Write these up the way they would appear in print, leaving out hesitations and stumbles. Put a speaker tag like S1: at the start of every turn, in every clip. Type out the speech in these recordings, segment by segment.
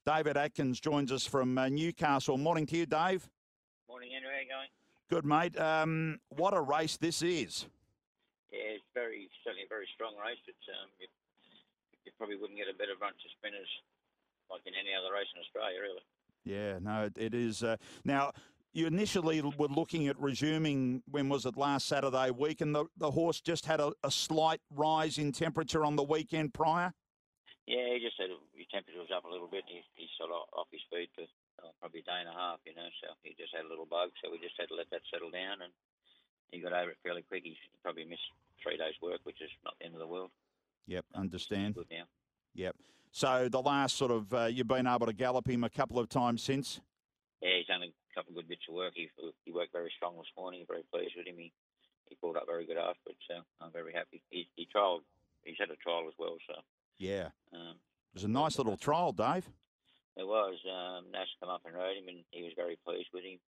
S1: David Atkins joins us from Newcastle. Morning to you, Dave.
S2: Morning, Andrew. How you going?
S1: Good, mate. What a race this is.
S2: Yeah, it's certainly a very strong race. It's you probably wouldn't get a better bunch of spinners like in any other race in Australia, really.
S1: Yeah, no, it is. Now, you initially were looking at resuming, when was it, last Saturday week, and the horse just had a slight rise in temperature on the weekend prior?
S2: Yeah, he just said his temperature was up a little bit. He's sort of off his feet for probably a day and a half, so he just had a little bug, so we just had to let that settle down, and he got over it fairly quick. He probably missed 3 days' work, which is not the end of the world.
S1: Yep, understand.
S2: He's good now.
S1: Yep. So the last sort of, you've been able to gallop him a couple of times since?
S2: Yeah, he's done a couple of good bits of work. He worked very strong this morning. Very pleased with him. He pulled up very good afterwards, so I'm very happy. He's had a trial as well, so.
S1: Yeah. It was a nice little trial, Dave.
S2: It was. Nash come up and rode him, and he was very pleased with him.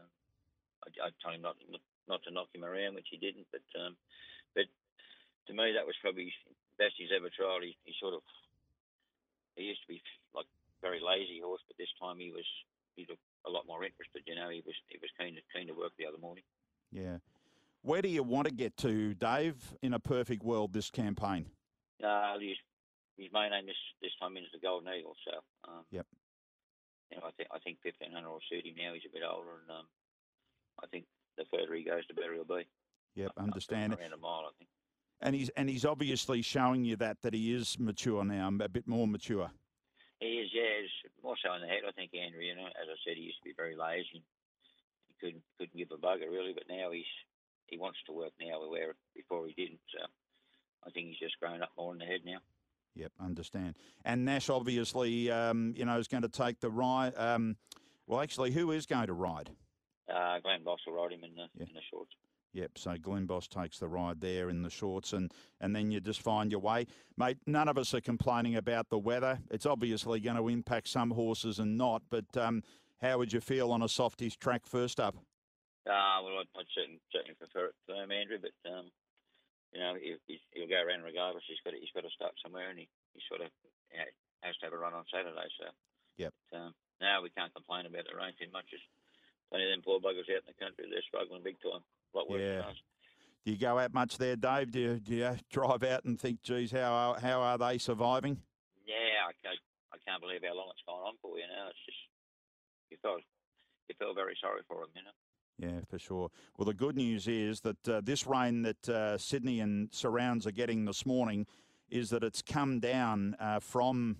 S2: I told him not to knock him around, which he didn't. But to me, that was probably best he's ever trialled. He used to be like very lazy horse, but this time he looked a lot more interested. He was keen to work the other morning.
S1: Yeah. Where do you want to get to, Dave, in a perfect world this campaign?
S2: His main aim this time is the Golden Eagle. So
S1: yep.
S2: I think 1500 will suit him now. He's a bit older, and I think the further he goes, the better he'll be.
S1: Yep, understand.
S2: Around a mile, I think.
S1: And he's obviously showing you that he is mature now, a bit more mature.
S2: He is, yeah. He's more so in the head, I think, Andrew. As I said, he used to be very lazy. He couldn't give a bugger really, but now he wants to work now, where before he didn't. So I think he's just grown up more in the head now.
S1: Yep, understand. And Nash obviously, is going to take the ride. Well, actually, who is going to ride?
S2: Glenn Boss will ride him in the shorts.
S1: Yep, so Glenn Boss takes the ride there in the shorts, and then you just find your way. Mate, none of us are complaining about the weather. It's obviously going to impact some horses and not, but how would you feel on a softies track first up?
S2: Well, I'd certainly prefer it firm, Andrew, but he'll go around regardless. He's got to start somewhere, and he sort of has to have a run on Saturday. So
S1: yep.
S2: Now we can't complain about the rain too much. There's plenty of them poor buggers out in the country. They're struggling big time. A lot worse than us.
S1: Do you go out much there, Dave? Do you drive out and think, geez, how are they surviving?
S2: Yeah, I can't believe how long it's gone on for. It's just you feel very sorry for them.
S1: Yeah, for sure. Well, the good news is that this rain that Sydney and surrounds are getting this morning is that it's come down from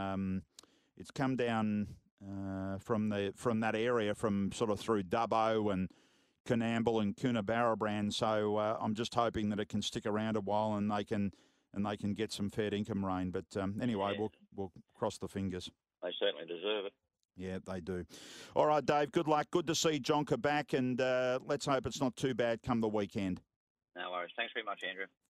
S1: that area, from sort of through Dubbo and Coonamble and Coonabarabran. So I'm just hoping that it can stick around a while and they can get some fair income rain. But anyway, we'll cross the fingers.
S2: They certainly deserve it.
S1: Yeah, they do. All right, Dave, good luck. Good to see Jonker back, and let's hope it's not too bad come the weekend.
S2: No worries. Thanks very much, Andrew.